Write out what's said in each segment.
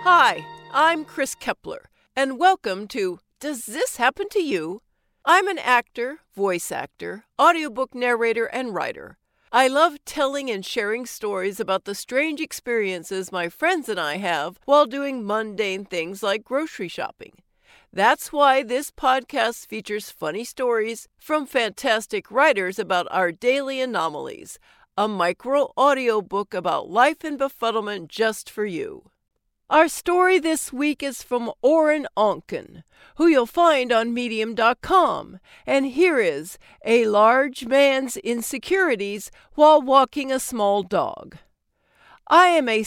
Hi, I'm Chris Kepler, and welcome to Does This Happen to You? I'm an actor, voice actor, audiobook narrator, and writer. I love telling and sharing stories about the strange experiences my friends and I have while doing mundane things like grocery shopping. That's why this podcast features funny stories from fantastic writers about our daily anomalies, a micro audiobook about life and befuddlement just for you. Our story this week is from Oren Onken, who you'll find on Medium.com, and here is A Large Man's Insecurities While Walking a Small Dog. I am a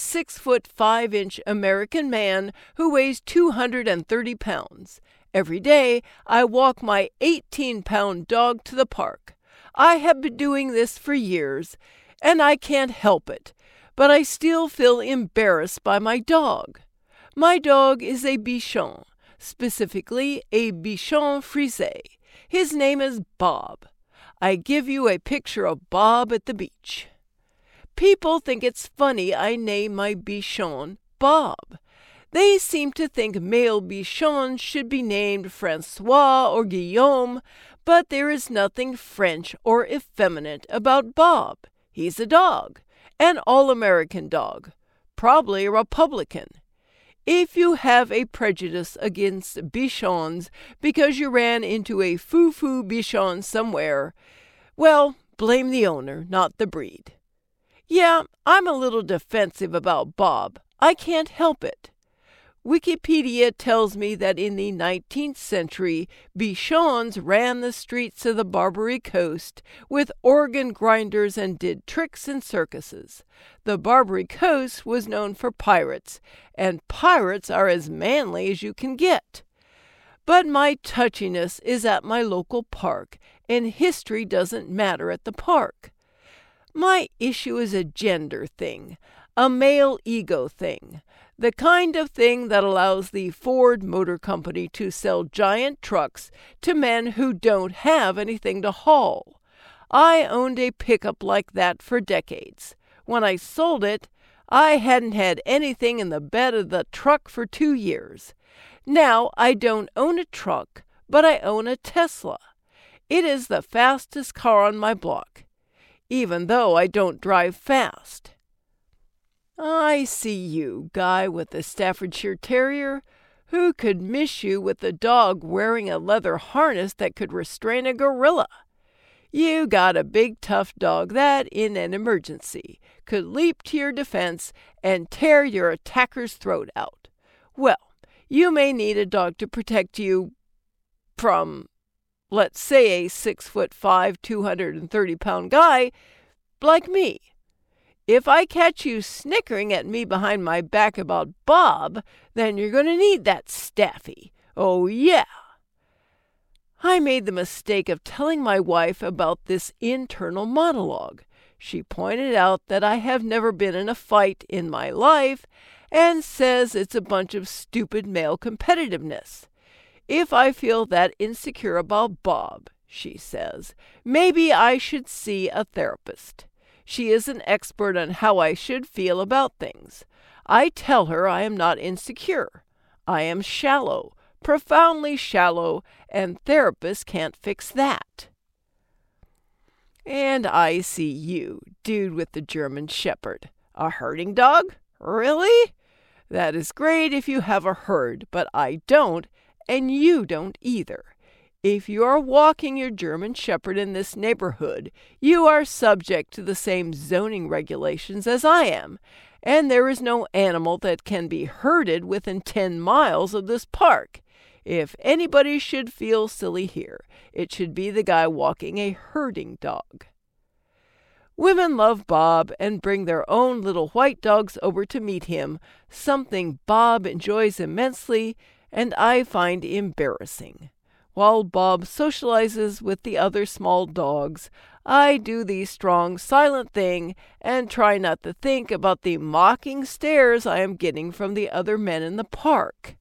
6'5" American man who weighs 230 pounds. Every day, I walk my 18-pound dog to the park. I have been doing this for years, and I can't help it. But I still feel embarrassed by my dog. My dog is a Bichon, specifically a Bichon Frise. His name is Bob. I give you a picture of Bob at the beach. People think it's funny I name my Bichon Bob. They seem to think male Bichons should be named Francois or Guillaume, but there is nothing French or effeminate about Bob. He's a dog. An all-American dog, probably a Republican. If you have a prejudice against Bichons because you ran into a foo-foo Bichon somewhere, well, blame the owner, not the breed. Yeah, I'm a little defensive about Bob. I can't help it. Wikipedia tells me that in the 19th century, Bichons ran the streets of the Barbary Coast with organ grinders and did tricks in circuses. The Barbary Coast was known for pirates, and pirates are as manly as you can get. But my touchiness is at my local park, and history doesn't matter at the park. My issue is a gender thing, a male ego thing. The kind of thing that allows the Ford Motor Company to sell giant trucks to men who don't have anything to haul. I owned a pickup like that for decades. When I sold it, I hadn't had anything in the bed of the truck for 2 years. Now I don't own a truck, but I own a Tesla. It is the fastest car on my block, even though I don't drive fast. I see you, guy with the Staffordshire Terrier. Who could miss you with a dog wearing a leather harness that could restrain a gorilla? You got a big tough dog that, in an emergency, could leap to your defense and tear your attacker's throat out. Well, you may need a dog to protect you from, let's say, a 6'5", 230-pound guy like me. If I catch you snickering at me behind my back about Bob, then you're going to need that Staffy. Oh, yeah. I made the mistake of telling my wife about this internal monologue. She pointed out that I have never been in a fight in my life and says it's a bunch of stupid male competitiveness. If I feel that insecure about Bob, she says, maybe I should see a therapist. She is an expert on how I should feel about things. I tell her I am not insecure. I am shallow, profoundly shallow, and therapists can't fix that. And I see you, dude with the German Shepherd. A herding dog? Really? That is great if you have a herd, but I don't, and you don't either. If you are walking your German Shepherd in this neighborhood, you are subject to the same zoning regulations as I am, and there is no animal that can be herded within 10 miles of this park. If anybody should feel silly here, it should be the guy walking a herding dog. Women love Bob and bring their own little white dogs over to meet him, something Bob enjoys immensely and I find embarrassing. While Bob socializes with the other small dogs, I do the strong, silent thing and try not to think about the mocking stares I am getting from the other men in the park.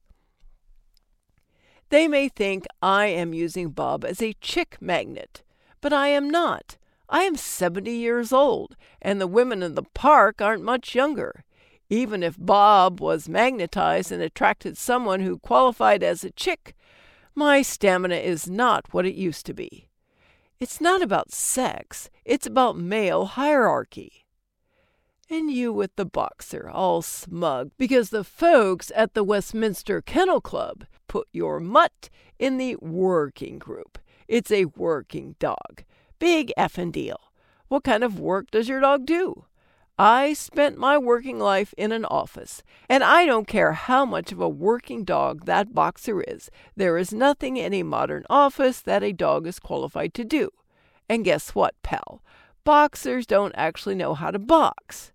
They may think I am using Bob as a chick magnet, but I am not. I am 70 years old, and the women in the park aren't much younger. Even if Bob was magnetized and attracted someone who qualified as a chick, my stamina is not what it used to be. It's not about sex, it's about male hierarchy. And you with the boxer, all smug, because the folks at the Westminster Kennel Club put your mutt in the working group. It's a working dog. Big effing deal. What kind of work does your dog do? I spent my working life in an office, and I don't care how much of a working dog that boxer is. There is nothing in a modern office that a dog is qualified to do. And guess what, pal? Boxers don't actually know how to box.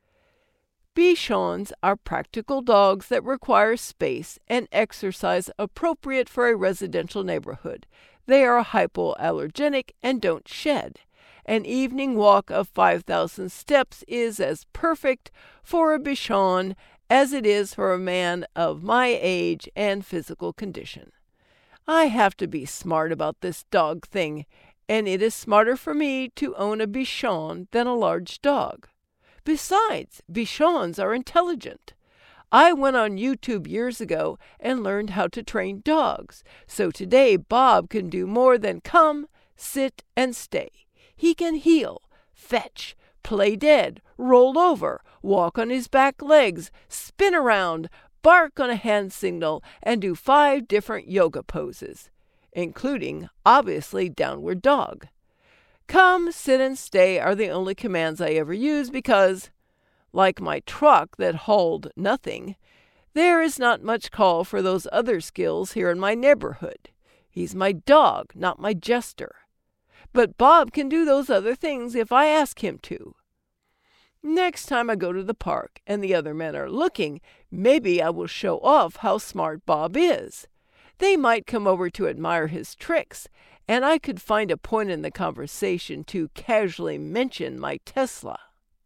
Bichons are practical dogs that require space and exercise appropriate for a residential neighborhood. They are hypoallergenic and don't shed. An evening walk of 5,000 steps is as perfect for a Bichon as it is for a man of my age and physical condition. I have to be smart about this dog thing, and it is smarter for me to own a Bichon than a large dog. Besides, Bichons are intelligent. I went on YouTube years ago and learned how to train dogs, so today Bob can do more than come, sit, and stay. He can heel, fetch, play dead, roll over, walk on his back legs, spin around, bark on a hand signal, and do 5 different yoga poses, including, obviously, downward dog. Come, sit, and stay are the only commands I ever use because, like my truck that hauled nothing, there is not much call for those other skills here in my neighborhood. He's my dog, not my jester. But Bob can do those other things if I ask him to. Next time I go to the park and the other men are looking, maybe I will show off how smart Bob is. They might come over to admire his tricks, and I could find a point in the conversation to casually mention my Tesla.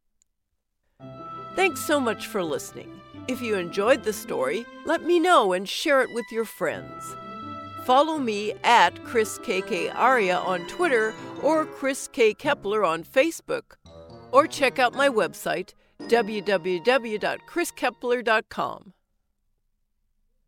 Thanks so much for listening. If you enjoyed the story, let me know and share it with your friends. Follow me at Chris KK Aria on Twitter or Chris K. Kepler on Facebook. Or check out my website, www.chriskepler.com.